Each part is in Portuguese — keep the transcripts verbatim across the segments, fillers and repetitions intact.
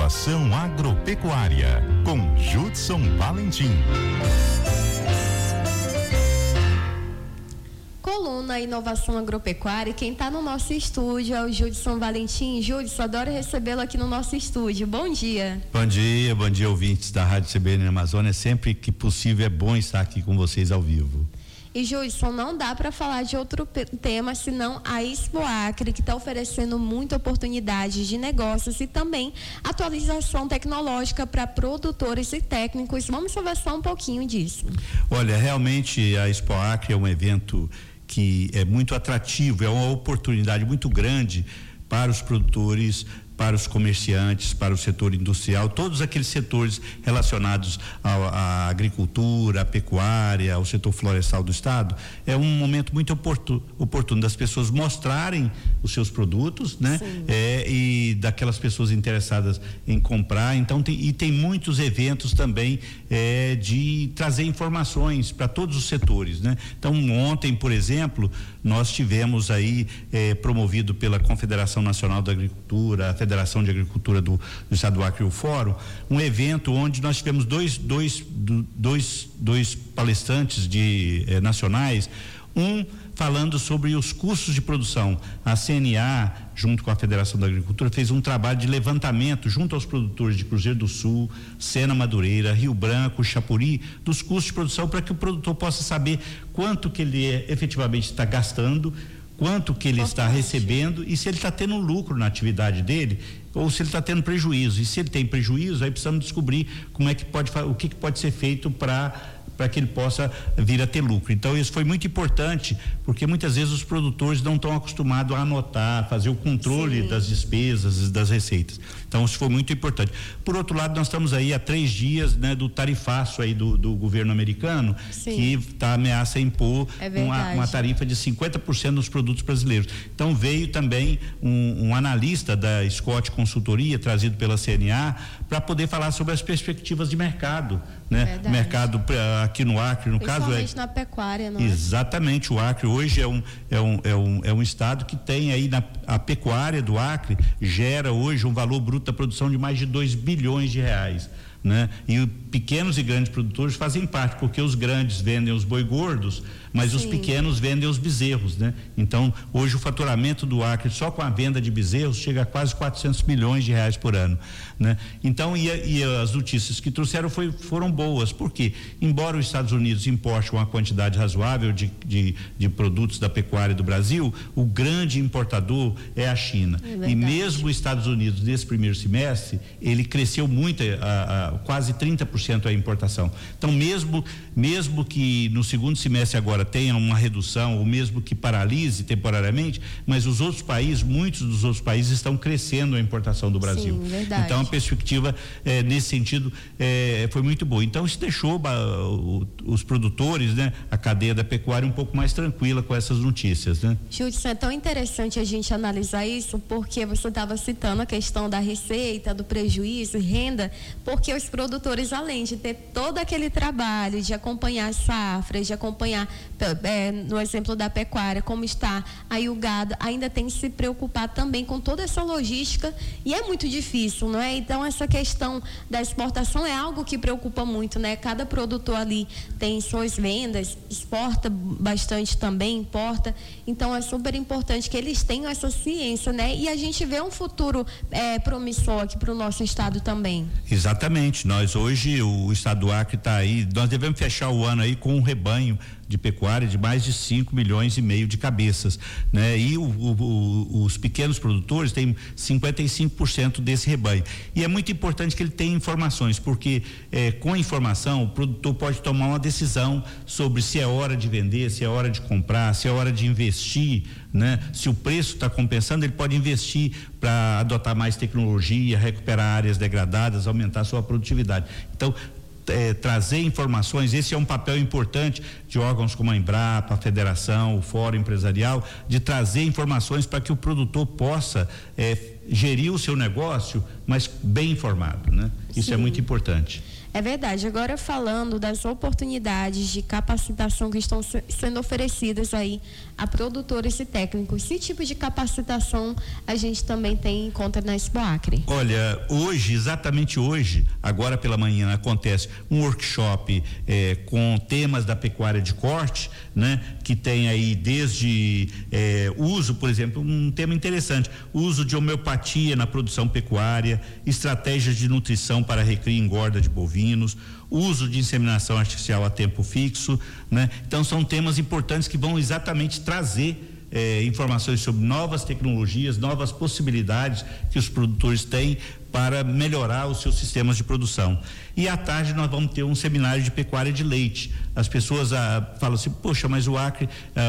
Inovação Agropecuária, com Judson Valentim. Coluna Inovação Agropecuária, e quem está no nosso estúdio é o Judson Valentim. Judson, adoro recebê-lo aqui no nosso estúdio. Bom dia. Bom dia, bom dia, ouvintes da Rádio C B N Amazônia. Sempre que possível é bom estar aqui com vocês ao vivo. E, Judson, não dá para falar de outro tema senão a Expo Acre, que está oferecendo muita oportunidade de negócios e também atualização tecnológica para produtores e técnicos. Vamos conversar um pouquinho disso. Olha, realmente a Expo Acre é um evento que é muito atrativo, é uma oportunidade muito grande para os produtores, para os comerciantes, para o setor industrial, todos aqueles setores relacionados à, à agricultura, à pecuária, ao setor florestal do estado. É um momento muito oportuno, oportuno das pessoas mostrarem os seus produtos, né? É, e daquelas pessoas interessadas em comprar. Então tem, e tem muitos eventos também é, de trazer informações para todos os setores, né? Então ontem, por exemplo, nós tivemos aí é, promovido pela Confederação Nacional da Agricultura, a Federação de Agricultura do, do Estado do Acre e o Fórum, um evento onde nós tivemos dois, dois, dois, dois palestrantes de, eh, nacionais, um falando sobre os custos de produção. A C N A, junto com a Federação da Agricultura, fez um trabalho de levantamento junto aos produtores de Cruzeiro do Sul, Sena Madureira, Rio Branco, Chapuri, dos custos de produção, para que o produtor possa saber quanto que ele é, efetivamente está gastando, quanto que ele está recebendo e se ele está tendo lucro na atividade dele ou se ele está tendo prejuízo. E se ele tem prejuízo, aí precisamos descobrir como é que pode, o que, que pode ser feito para para que ele possa vir a ter lucro. Então isso foi muito importante, porque muitas vezes os produtores não estão acostumados a anotar, fazer o controle Sim. das despesas, das receitas. Então isso foi muito importante. Por outro lado, nós estamos aí há três dias, né, do tarifaço aí do, do governo americano, Sim. que está ameaça a impor é uma, uma tarifa de cinquenta por cento nos produtos brasileiros. Então veio também um, um analista da Scott Consultoria, trazido pela C N A, para poder falar sobre as perspectivas de mercado, né? Mercado aqui no Acre, no caso é na pecuária, não é? Exatamente, o Acre hoje é um é um é um, é um estado que tem aí na a pecuária do Acre gera hoje um valor bruto da produção de mais de dois bilhões de reais, né? E pequenos e grandes produtores fazem parte, porque os grandes vendem os boi gordos, mas Sim. os pequenos vendem os bezerros, né? Então, hoje o faturamento do Acre só com a venda de bezerros chega a quase quatrocentos milhões de reais por ano, né? Então, e, e as notícias que trouxeram foi, foram boas, porque embora os Estados Unidos importem uma quantidade razoável de, de, de produtos da pecuária do Brasil, o grande importador é a China. É e mesmo os Estados Unidos, nesse primeiro semestre, ele cresceu muito, a, a, quase trinta por cento a importação. Então, mesmo, mesmo que no segundo semestre agora tenha uma redução, ou mesmo que paralise temporariamente, mas os outros países, muitos dos outros países estão crescendo a importação do Brasil. Sim, verdade. Então, a perspectiva eh, nesse sentido eh, foi muito boa. Então, isso deixou bah, o, os produtores, né, a cadeia da pecuária um pouco mais tranquila com essas notícias, né? Judson, é tão interessante a gente analisar isso, porque você estava citando a questão da receita, do prejuízo, renda, porque os produtores, além de ter todo aquele trabalho de acompanhar as safras, de acompanhar, é, no exemplo da pecuária, como está aí o gado, ainda tem que se preocupar também com toda essa logística, e é muito difícil, não é? Então, essa questão da exportação é algo que preocupa muito, né? Cada produtor ali tem suas vendas, exporta bastante também, importa, então é super importante que eles tenham essa ciência, né? E a gente vê um futuro é, promissor aqui para o nosso estado também. Exatamente, nós hoje, o estado do Acre está aí, nós devemos fechar o ano aí com um rebanho de pecuária de mais de cinco milhões e meio de cabeças, né? E o, o, os pequenos produtores têm cinquenta e cinco por cento desse rebanho. E é muito importante que ele tenha informações, porque eh, com a informação o produtor pode tomar uma decisão sobre se é hora de vender, se é hora de comprar, se é hora de investir, né? Se o preço está compensando, ele pode investir para adotar mais tecnologia, recuperar áreas degradadas, aumentar a sua produtividade. Então, É, trazer informações, esse é um papel importante de órgãos como a Embrapa, a Federação, o Fórum Empresarial, de trazer informações para que o produtor possa é, gerir o seu negócio, mas bem informado, né? Isso Sim. é muito importante. É verdade. Agora, falando das oportunidades de capacitação que estão se, sendo oferecidas aí a produtores e técnicos, que tipo de capacitação a gente também tem em conta na Expoacre? Olha, hoje, exatamente hoje, agora pela manhã, acontece um workshop eh, com temas da pecuária de corte, né? Que tem aí desde eh, uso, por exemplo, um tema interessante, uso de homeopatia na produção pecuária, estratégias de nutrição para recria e engorda de bovinos, uso de inseminação artificial a tempo fixo, né? Então são temas importantes que vão exatamente trazer eh, informações sobre novas tecnologias, novas possibilidades que os produtores têm para melhorar os seus sistemas de produção. E à tarde nós vamos ter um seminário de pecuária de leite. As pessoas ah, falam assim, poxa, mas o Acre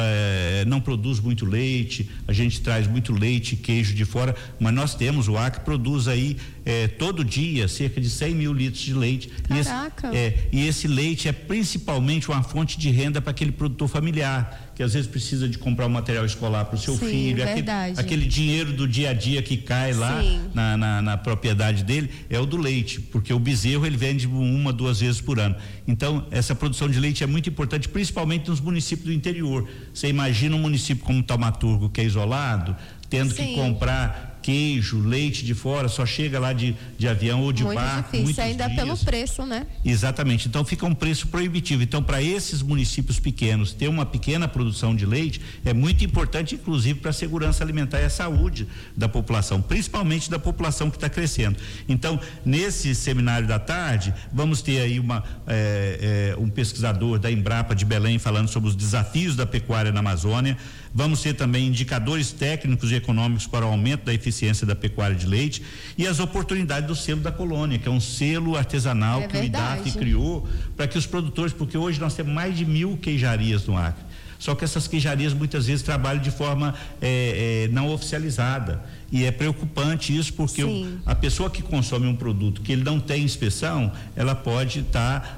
ah, não produz muito leite, a gente traz muito leite, queijo de fora, mas nós temos, o Acre produz aí eh, todo dia cerca de cem mil litros de leite. Caraca! E esse, é, e esse leite é principalmente uma fonte de renda para aquele produtor familiar, que às vezes precisa de comprar um material escolar para o seu Sim, filho, aquele, aquele dinheiro do dia a dia que cai lá na, na, na propriedade dele é o do leite, porque o bezerro ele vende uma, duas vezes por ano. Então, essa produção de leite é muito importante, principalmente nos municípios do interior. Você imagina um município como Taumaturgo, que é isolado, tendo Sim. que comprar queijo, leite de fora, só chega lá de, de avião ou de muito barco. Difícil, ainda dias. Pelo preço, né? Exatamente, então fica um preço proibitivo. Então, para esses municípios pequenos ter uma pequena produção de leite é muito importante, inclusive para a segurança alimentar e a saúde da população, principalmente da população que está crescendo. Então, nesse seminário da tarde, vamos ter aí uma, é, é, um pesquisador da Embrapa de Belém falando sobre os desafios da pecuária na Amazônia. Vamos ter também indicadores técnicos e econômicos para o aumento da eficiência da pecuária de leite e as oportunidades do selo da colônia, que é um selo artesanal é que verdade. o I D A F criou para que os produtores, porque hoje nós temos mais de mil queijarias no Acre, só que essas queijarias muitas vezes trabalham de forma é, é, não oficializada. E é preocupante isso, porque o, a pessoa que consome um produto que ele não tem inspeção, ela pode estar tá,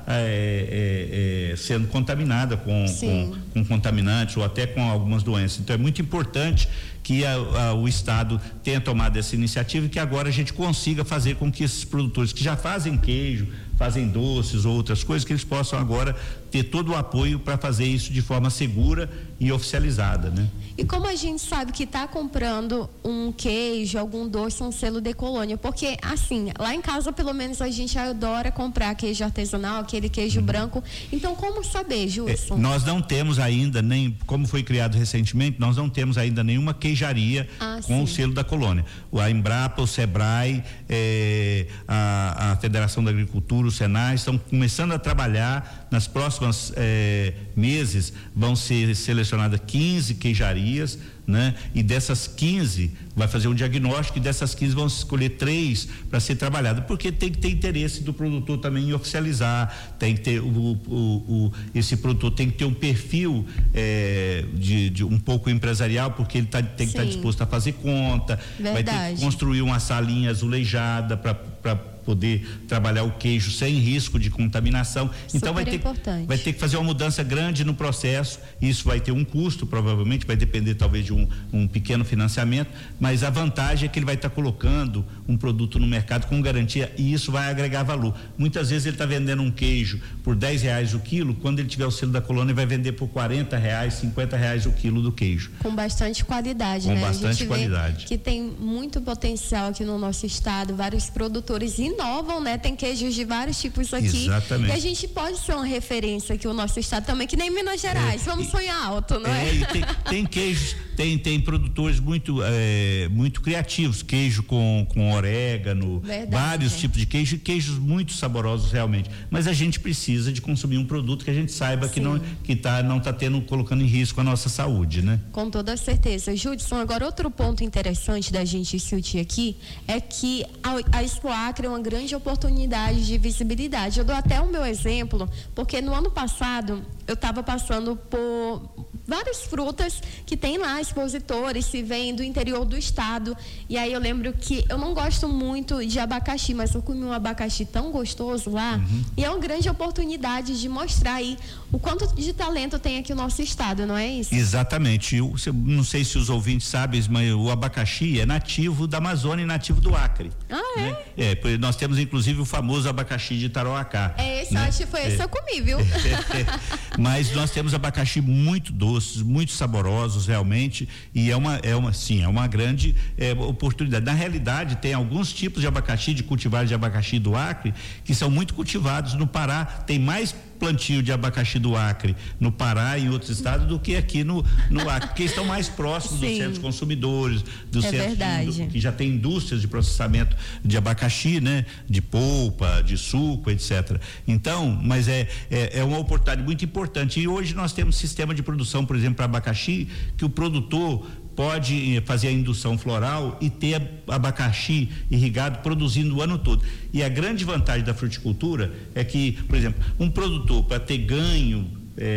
é, é, é, sendo contaminada com, com, com contaminantes ou até com algumas doenças. Então é muito importante que a, a, o Estado tenha tomado essa iniciativa e que agora a gente consiga fazer com que esses produtores que já fazem queijo, fazem doces ou outras coisas, que eles possam agora ter todo o apoio para fazer isso de forma segura e oficializada, né? E como a gente sabe que está comprando um queijo, algum doce, um selo de colônia, porque assim, lá em casa pelo menos a gente adora comprar queijo artesanal, aquele queijo uhum. branco, então como saber, Judson? É, nós não temos ainda, nem, como foi criado recentemente, nós não temos ainda nenhuma queijaria ah, com sim. o selo da colônia. A Embrapa, o Sebrae, é, a, a Federação da Agricultura, o Senai, estão começando a trabalhar. Nas próximas eh, meses vão ser selecionadas quinze queijarias, né? E dessas quinze vai fazer um diagnóstico e dessas quinze vão escolher três para ser trabalhada, porque tem que ter interesse do produtor também em oficializar, tem que ter o, o, o esse produtor tem que ter um perfil eh, de, de um pouco empresarial, porque ele tá, tem que estar tá disposto a fazer conta, Verdade. vai ter que construir uma salinha azulejada para poder trabalhar o queijo sem risco de contaminação. Super então vai ter, vai ter que fazer uma mudança grande no processo. Isso vai ter um custo, provavelmente, vai depender talvez de um, um pequeno financiamento, mas a vantagem é que ele vai estar tá colocando um produto no mercado com garantia e isso vai agregar valor. Muitas vezes ele está vendendo um queijo por dez reais o quilo, quando ele tiver o selo da colônia, ele vai vender por quarenta reais, cinquenta reais o quilo do queijo. Com bastante qualidade, com né? bastante a gente qualidade. Vê que tem muito potencial aqui no nosso estado, vários produtores inovam, né? Tem queijos de vários tipos aqui. Exatamente. E a gente pode ser uma referência aqui, o nosso estado também, que nem Minas Gerais. É, Vamos e, sonhar alto, não é? É, e tem, tem queijos, tem, tem produtores muito, é, muito criativos, queijo com, com orégano, Verdade, vários é. tipos de queijo, queijos muito saborosos realmente. Mas a gente precisa de consumir um produto que a gente saiba Sim. que não que tá, não está tendo, colocando em risco a nossa saúde, né? Com toda certeza. Judson, agora outro ponto interessante da gente discutir aqui é que a, a Expoacre é uma grande oportunidade de visibilidade. Eu dou até o meu exemplo, porque no ano passado eu estava passando por várias frutas que tem lá expositores, se vêm do interior do estado. E aí eu lembro que eu não gosto muito de abacaxi, mas eu comi um abacaxi tão gostoso lá. Uhum. E é uma grande oportunidade de mostrar aí o quanto de talento tem aqui o nosso estado, não é isso? Exatamente. Eu, não sei se os ouvintes sabem, mas o abacaxi é nativo da Amazônia e nativo do Acre. Ah, é? Né? É, nós temos inclusive o famoso abacaxi de Tarauacá. É esse, né? acho que foi esse que eu comi, viu? Mas nós temos abacaxi muito doces, muito saborosos realmente, e é uma, é uma sim, é uma grande é, oportunidade. Na realidade, tem alguns tipos de abacaxi, de cultivares de abacaxi do Acre, que são muito cultivados no Pará. Tem mais plantio de abacaxi do Acre no Pará e em outros estados do que aqui no, no Acre, porque estão mais próximos Sim. dos centros consumidores, dos é centros verdade. que já tem indústrias de processamento de abacaxi, né? De polpa, de suco, etcétera. Então, mas é, é, é uma oportunidade muito importante. E hoje nós temos sistema de produção, por exemplo, para abacaxi, que o produtor pode fazer a indução floral e ter abacaxi irrigado produzindo o ano todo. E a grande vantagem da fruticultura é que, por exemplo, um produtor para ter ganho,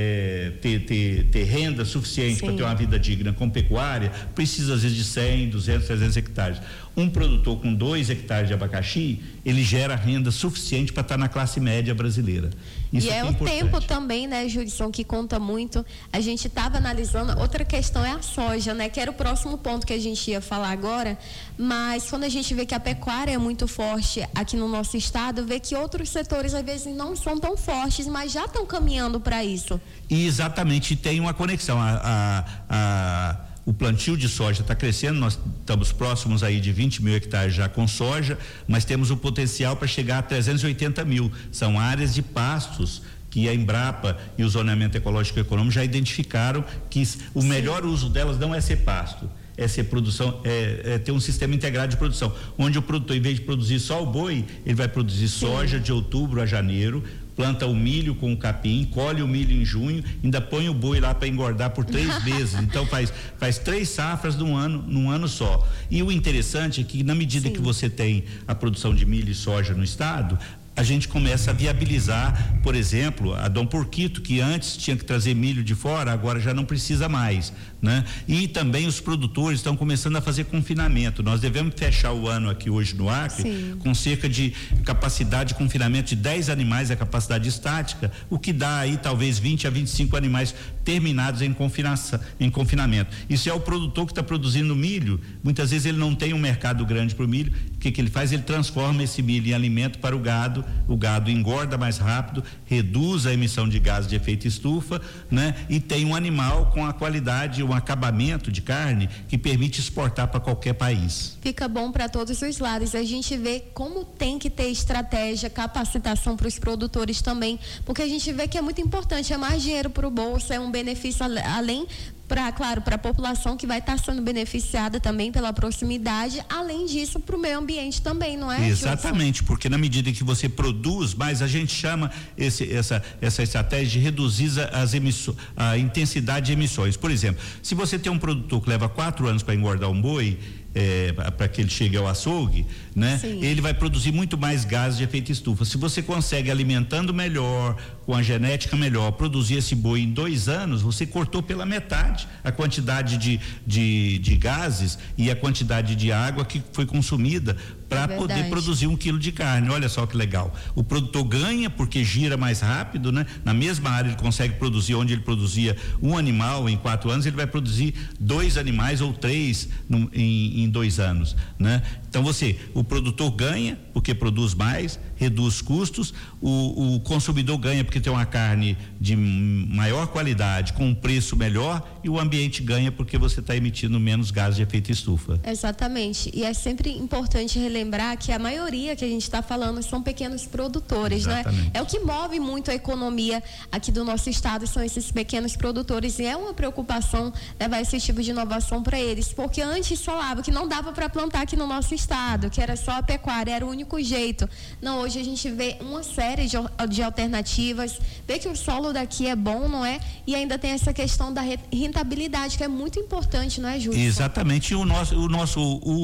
é, ter, ter, ter renda suficiente para ter uma vida digna com pecuária, precisa às vezes de cem, duzentos, trezentos hectares. Um produtor com dois hectares de abacaxi, ele gera renda suficiente para estar na classe média brasileira. Isso e é, é o importante. Tempo também, né, Judson, que conta muito. A gente estava analisando, outra questão é a soja, né, que era o próximo ponto que a gente ia falar agora, mas quando a gente vê que a pecuária é muito forte aqui no nosso estado, vê que outros setores às vezes não são tão fortes, mas já estão caminhando para isso. E exatamente, tem uma conexão. A, a, a O plantio de soja está crescendo, nós estamos próximos aí de vinte mil hectares já com soja, mas temos o potencial para chegar a trezentos e oitenta mil. São áreas de pastos que a Embrapa e o Zoneamento Ecológico e Econômico já identificaram que o melhor uso delas não é ser pasto, é ser produção, é, é ter um sistema integrado de produção, onde o produtor, em vez de produzir só o boi, ele vai produzir Sim. soja de outubro a janeiro, planta o milho com o capim, colhe o milho em junho, ainda põe o boi lá para engordar por três vezes. Então faz, faz três safras num ano, num ano só. E o interessante é que, na medida Sim. que você tem a produção de milho e soja no estado, a gente começa a viabilizar, por exemplo, a Dom Porquito, que antes tinha que trazer milho de fora, agora já não precisa mais, né? E também os produtores estão começando a fazer confinamento. Nós devemos fechar o ano aqui hoje no Acre Sim. com cerca de capacidade de confinamento de dez animais, a capacidade estática, o que dá aí talvez vinte a vinte e cinco animais terminados em, confinação, em confinamento. Isso é o produtor que está produzindo milho, muitas vezes ele não tem um mercado grande para o milho, o que, que ele faz? Ele transforma esse milho em alimento para o gado, o gado engorda mais rápido, reduz a emissão de gases de efeito estufa, né? E tem um animal com a qualidade, um acabamento de carne que permite exportar para qualquer país. Fica bom para todos os lados. A gente vê como tem que ter estratégia, capacitação para os produtores também, porque a gente vê que é muito importante, é mais dinheiro para o bolso, é um benefício além para, claro, para a população que vai estar sendo beneficiada também pela proximidade, além disso para o meio ambiente também, não é? Exatamente, porque na medida que você produz mais, a gente chama esse, essa, essa estratégia de reduzir as emissões, a intensidade de emissões. Por exemplo, se você tem um produtor que leva quatro anos para engordar um boi, É, para que ele chegue ao açougue, né? Sim. Ele vai produzir muito mais gases de efeito estufa. Se você consegue, alimentando melhor, com a genética melhor, produzir esse boi em dois anos, você cortou pela metade a quantidade de, de, de gases e a quantidade de água que foi consumida para é poder produzir um quilo de carne. Olha só que legal. O produtor ganha porque gira mais rápido, né? Na mesma área ele consegue produzir, onde ele produzia um animal em quatro anos, ele vai produzir dois animais ou três no, em, em dois anos, né? Então você, o produtor ganha porque produz mais, reduz custos, o, o consumidor ganha porque tem uma carne de maior qualidade, com um preço melhor, e o ambiente ganha porque você está emitindo menos gases de efeito estufa. Exatamente. E é sempre importante relembrar que a maioria que a gente está falando são pequenos produtores, Exatamente. Né? É o que move muito a economia aqui do nosso estado, são esses pequenos produtores, e é uma preocupação levar esse tipo de inovação para eles, porque antes falava que não dava para plantar aqui no nosso estado, que era só a pecuária, era o único jeito. Não, hoje hoje a gente vê uma série de, de alternativas, vê que o solo daqui é bom, não é? E ainda tem essa questão da rentabilidade, que é muito importante, não é, Júlio? Exatamente. E o nosso, o nosso,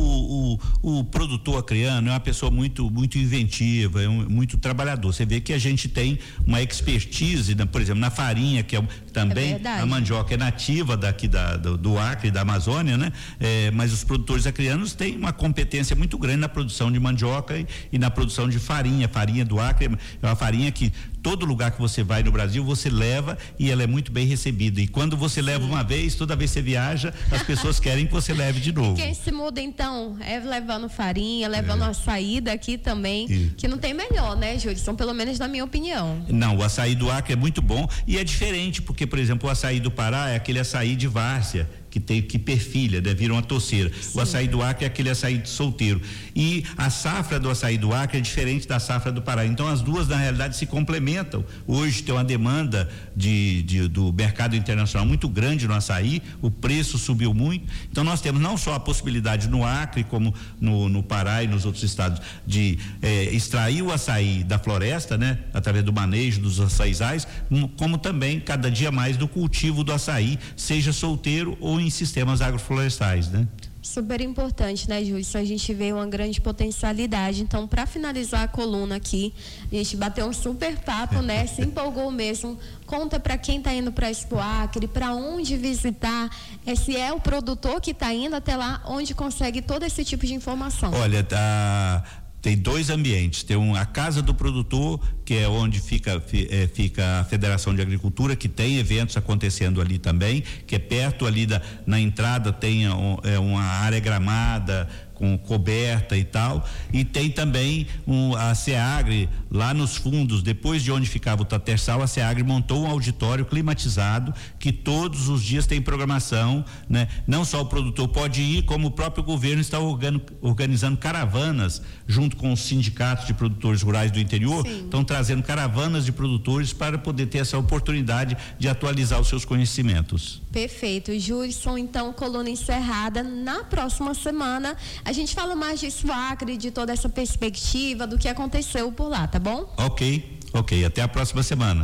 o, o, o produtor acreano é uma pessoa muito, muito inventiva, é um, muito trabalhador. Você vê que a gente tem uma expertise, por exemplo, na farinha, que é também é a mandioca é nativa daqui da, do, do Acre, da Amazônia, né? É, mas os produtores acreanos têm uma competência muito grande na produção de mandioca e, e na produção de farinha. Farinha do Acre é uma farinha que todo lugar que você vai no Brasil, você leva e ela é muito bem recebida. E quando você leva uma vez, toda vez que você viaja, as pessoas querem que você leve de novo. E quem se muda, então, é levando farinha, levando é. açaí daqui também, e... que não tem melhor, né, Júlio? Pelo menos na minha opinião. Não, o açaí do Acre é muito bom e é diferente, porque, por exemplo, o açaí do Pará é aquele açaí de várzea, que tem que perfilha, né? Vira uma toceira. Sim. O açaí do Acre é aquele açaí de solteiro. E a safra do açaí do Acre é diferente da safra do Pará. Então as duas na realidade se complementam. Hoje tem uma demanda de, de, do mercado internacional muito grande no açaí, o preço subiu muito. Então nós temos não só a possibilidade no Acre, como no, no Pará e nos outros estados, de eh, extrair o açaí da floresta, né? Através do manejo dos açaizais, como também cada dia mais do cultivo do açaí, seja solteiro ou em sistemas agroflorestais, né? Super importante, né, Júlio? A gente vê uma grande potencialidade. Então, para finalizar a coluna aqui, a gente bateu um super papo, né? Se empolgou mesmo. Conta para quem está indo para a Expo Acre, para onde visitar, é, se é o produtor que está indo até lá, onde consegue todo esse tipo de informação. Olha, tá. Tem dois ambientes, tem um, a Casa do Produtor, que é onde fica, é, fica a Federação de Agricultura, que tem eventos acontecendo ali também, que é perto ali da, na entrada tem um, é, uma área gramada, com coberta e tal, e tem também um, a SEAGRE lá nos fundos, depois de onde ficava o Tatersal, a SEAGRE montou um auditório climatizado que todos os dias tem programação, né? Não só o produtor pode ir, como o próprio governo está organ, organizando caravanas junto com os sindicatos de produtores rurais do interior, Sim. estão trazendo caravanas de produtores para poder ter essa oportunidade de atualizar os seus conhecimentos. Perfeito, Júlio, então coluna encerrada. Na próxima semana a gente fala mais de Expo Acre, de toda essa perspectiva do que aconteceu por lá, tá bom? Ok, ok. Até a próxima semana.